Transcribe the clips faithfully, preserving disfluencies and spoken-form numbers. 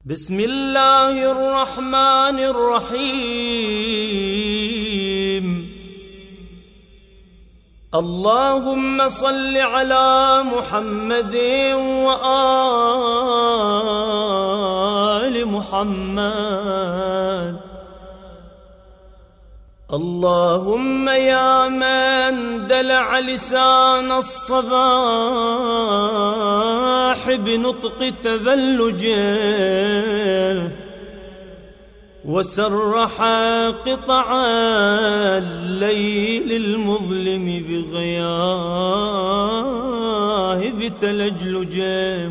بسم الله الرحمن الرحيم. اللهم صل على محمد وآل محمد. اللهم يا من دلع لسان الصباح بنطق تبلجه وسرح قطع الليل المظلم بغياهب تلجلجه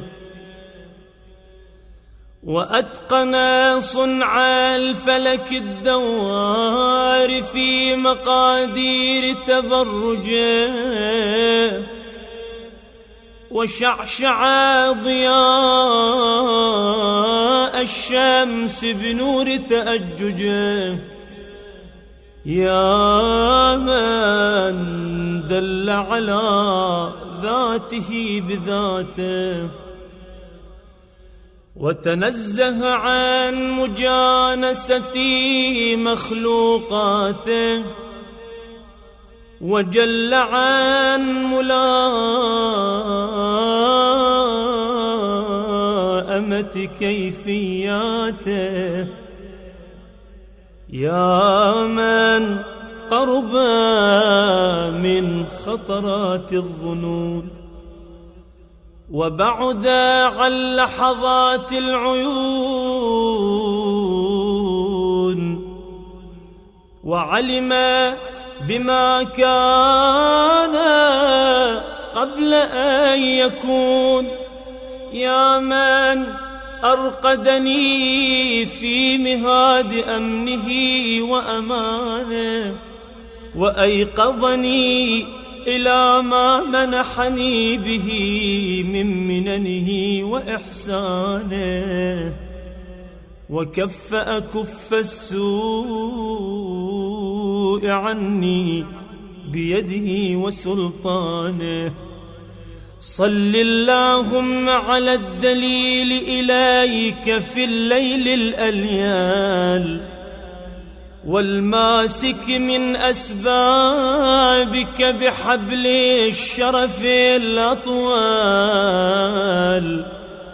وأتقن صنع الفلك الدوار في مقادير تبرجه وشعشع ضياء الشمس بنور تأججه. يا من دل على ذاته بذاته وتنزه عن مجانسة مخلوقاته وجل عن ملائمة كيفياته. يا من قرب من خطرات الظنون وبعد عن لحظات العيون وعلم بما كان قبل أن يكون. يا من أرقدني في مهاد أمنه وأمانه وأيقظني إلى ما منحني به من مننه وإحسانه وكف أكف السوء عني بيده وسلطانه. صل اللهم على الدليل إليك في الليل الأليال والماسك من أسبابك بحبل الشرف الأطوال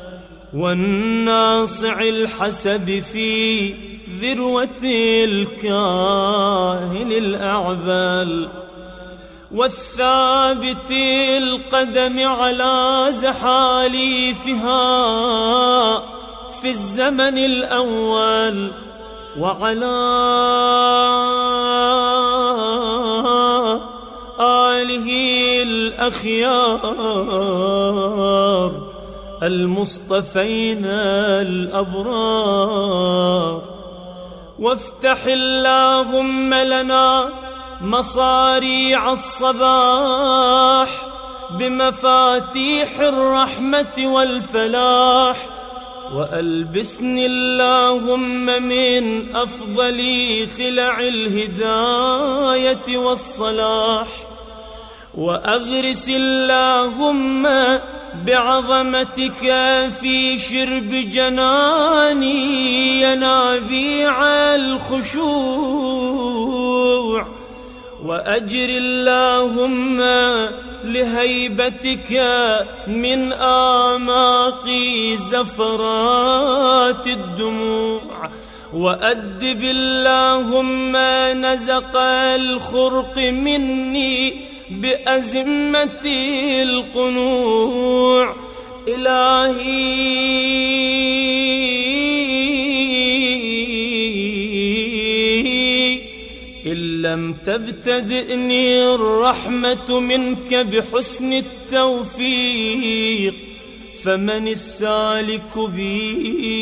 والناصع الحسب في ذروة الكاهل الأعبال والثابت القدم على زحاليفها في الزمن الأول وعلى آله الأخيار المصطفين الأبرار. وافتح اللهم لنا مصاريع الصباح بمفاتيح الرحمة والفلاح وألبسني اللهم من أفضل خلع الهداية والصلاح وأغرس اللهم بعظمتك في شرب جناني ينابيع الخشوع وأجر اللهم لهيبتك من آماق زفرات الدموع وأدب اللهم نزق الخرق مني بأزمة القنوع. إلهي إن لم تبتدئني الرحمة منك بحسن التوفيق فمن السالك بي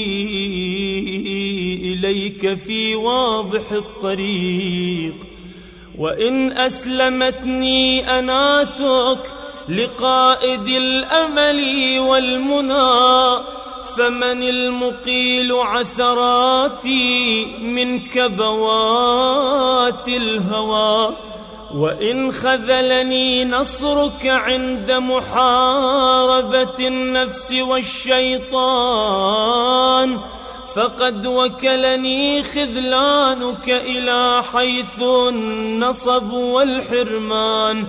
إليك في واضح الطريق. وإن أسلمتني أناتك لقائد الأمل والمنى فمن المقيل عثراتي من كبوات الهوى. وإن خذلني نصرك عند محاربة النفس والشيطان فقد وكلني خذلانك إلى حيث النصب والحرمان.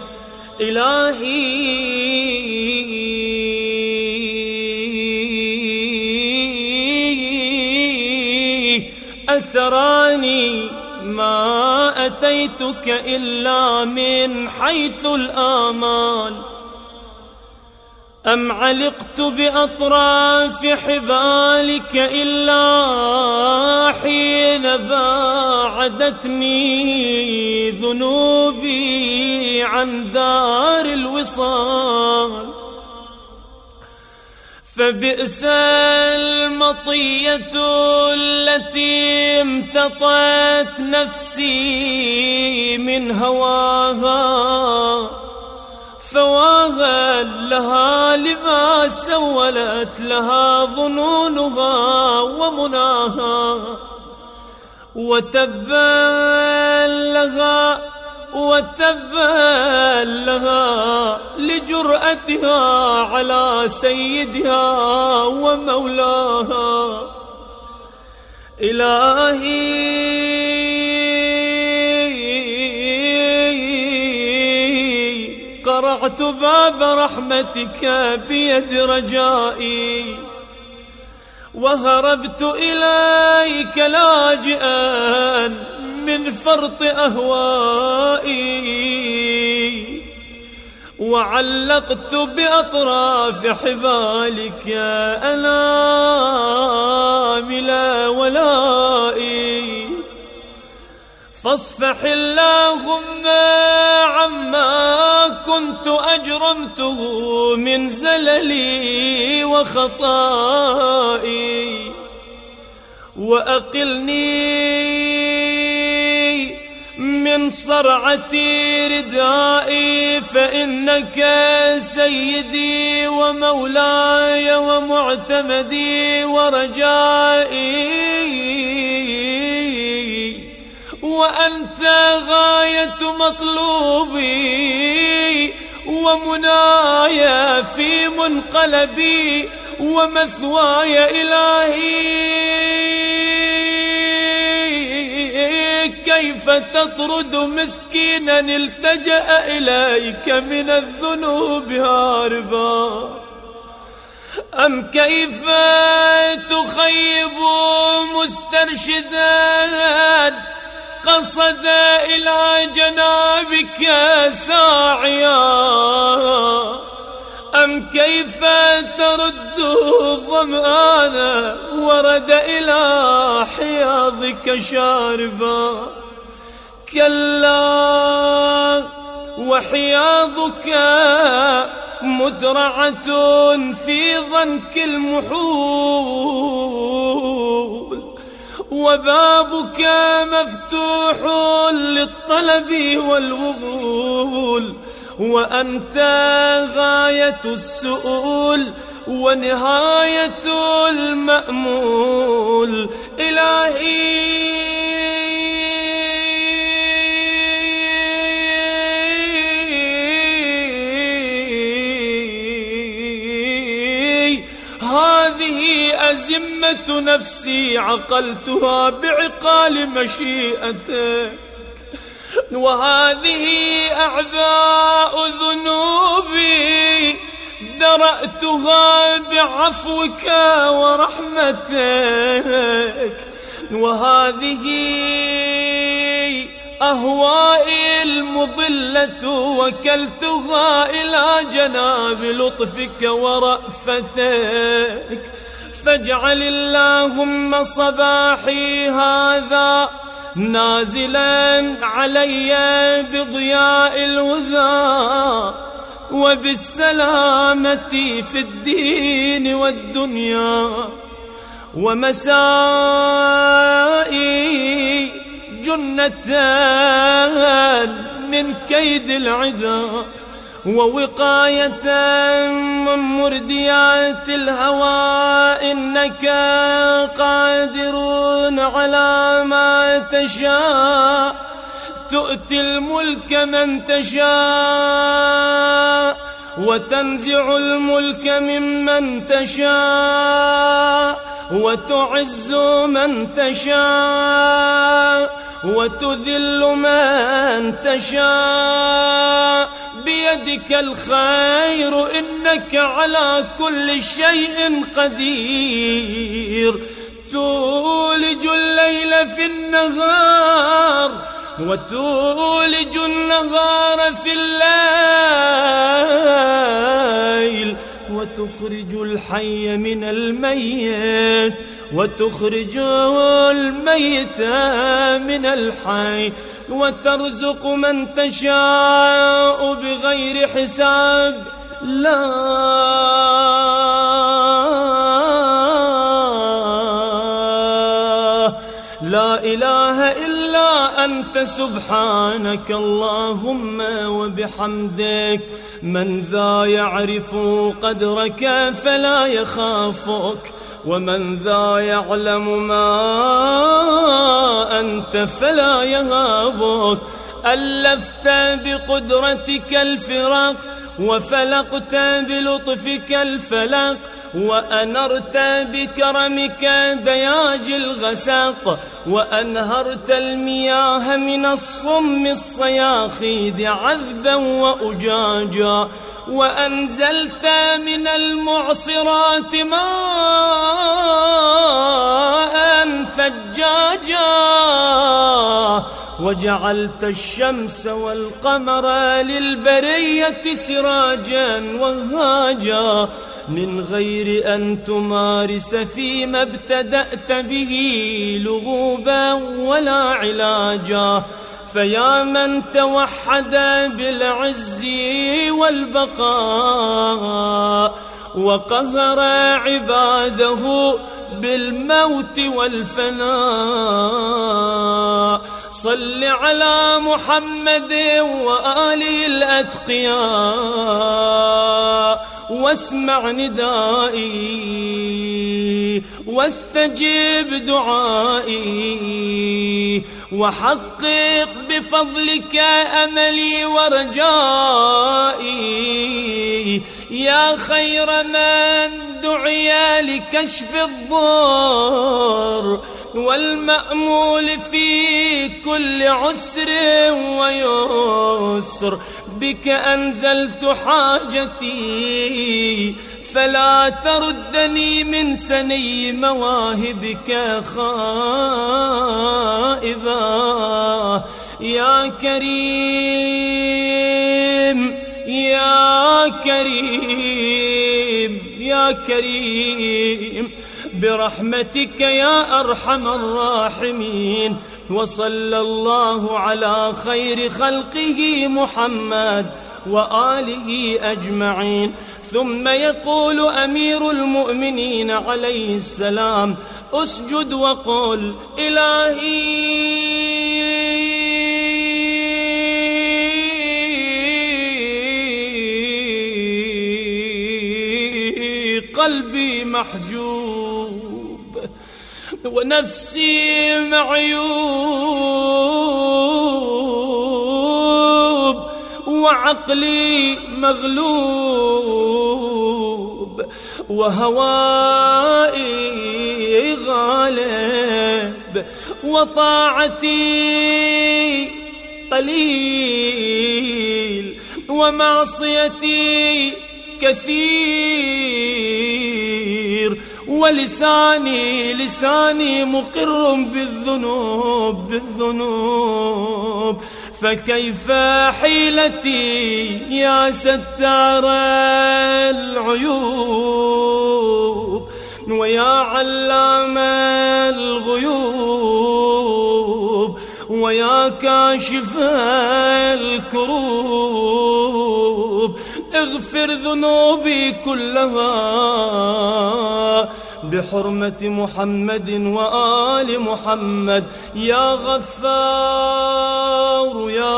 إلهي أتراني ما أتيتك إلا من حيث الآمال، أم علقت بأطراف حبالك إلا حين باعدتني ذنوبي عن دار الوصال. فبئس المطية التي امتطت نفسي من هواها، فواها لها لما سولت لها ظنونها ومناها، وتبا لها وتبا لها لجرأتها على سيدها ومولاها. إلهي قرعت باب رحمتك بيد رجائي، وهربت إليك لاجئا من فرط أهوائي، وعلقت بأطراف حبالك أنامل ولائي. فاصفح اللهم عما كنت أجرمته من زللي وخطائي، وأقلني من صرعة ردائي، فإنك سيدي ومولاي ومعتمدي ورجائي، وأنت غاية مطلوبي ومنايا في منقلبي ومثواي. إلهي كيف تطرد مسكينا التجأ إليك من الذنوب هاربا، أم كيف تخيب مسترشدا قصد إلى جنابك ساعيا، أم كيف ترد الظمآن ورد إلى حياضك شاربا. كلا وحياضك مدرعة في ضنك المحول، وبابك مفتوح للطلب والوغول، وأنت غاية السؤول ونهاية المأمول. إلهي هذه أزمة نفسي عقلتها بعقال مشيئتك، وهذه أعباء ذنوبي درأتها بعفوك ورحمتك، وهذه أهوائي المضلة وكلتها إلى جناب لطفك ورأفتك. فاجعل اللهم صباحي هذا نازلا علي بضياء الهدى وبالسلامة في الدين والدنيا، ومسائي جنة من كيد العدا، ووقاية من مرديات الهوى. إنك قادر على ما تشاء، تؤتي الملك من تشاء وتنزع الملك ممن تشاء، وتعز من تشاء وتذل من تشاء، بيدك الخير إنك على كل شيء قدير. تولج الليل في النهار وتولج النهار في الليل، وتخرج الحي من الميت وتخرج الميت من الحي، وترزق من تشاء بغير حساب. لا لا إله إلا أنت سبحانك اللهم وبحمدك. من ذا يعرف قدرك فلا يخافك، ومن ذا يعلم ما أنت فلا يهابك. ألفت بقدرتك الفرق وفلقت بلطفك الفلق، وأنرت بكرمك دياج الغسق، وأنهرت المياه من الصم الصياخيذ عذبا وأجاجا، وأنزلت من المعصرات ماء ثجاجا، وجعلت الشمس والقمر للبرية سراجا وهاجا، من غير أن تمارس فيما ابتدأت به لغوبا ولا علاجا. فيا من توحد بالعز والبقاء وقهر عباده بالموت والفناء، صل على محمد وآله الأتقياء، واسمع ندائي واستجب دعائي، وحقق بفضلك أملي ورجائي، يا خير من دعي لكشف الضر والمأمول في كل عسر ويسر. بك أنزلت حاجتي فلا تردني من سني مواهبك خائبا. يا كريم يا كريم يا كريم برحمتك يا أرحم الراحمين. وصلى الله على خير خلقه محمد وآله أجمعين. ثم يقول أمير المؤمنين عليه السلام: اسجد وقل إلهي قلبي محجوب ونفسي معيوب وعقلي مغلوب وهوائي غالب وطاعتي قليل ومعصيتي كثير ولساني لساني مقر بالذنوب بالذنوب. فكيف حيلتي يا ستار العيوب ويا علام الغيوب ويا كاشف الكروب. اغفر ذنوبي كلها بحرمة محمد وآل محمد. يا غفار يا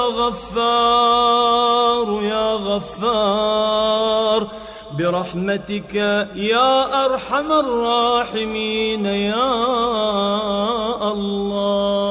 غفار يا غفار برحمتك يا أرحم الراحمين يا الله.